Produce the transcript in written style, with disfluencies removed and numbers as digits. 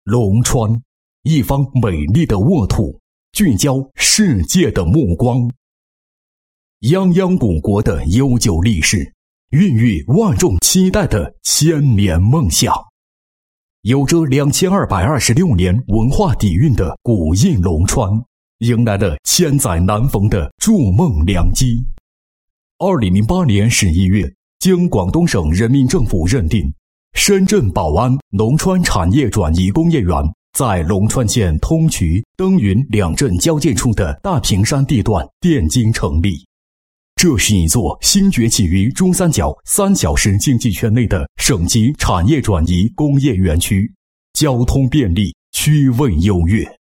龙川，一方美丽的沃土，聚焦世界的目光。泱泱古国的悠久历史，孕育万众期待的千年梦想。有着2226年文化底蕴的古印龙川，迎来了千载难逢的筑梦良机。2008年11月，经广东省人民政府认定，深圳宝安龙川产业转移工业园在龙川县通衢、登云两镇交界处的大坪山地段奠基成立。这是一座新崛起于珠三角3小时经济圈内的省级产业转移工业园区，交通便利，区位优越。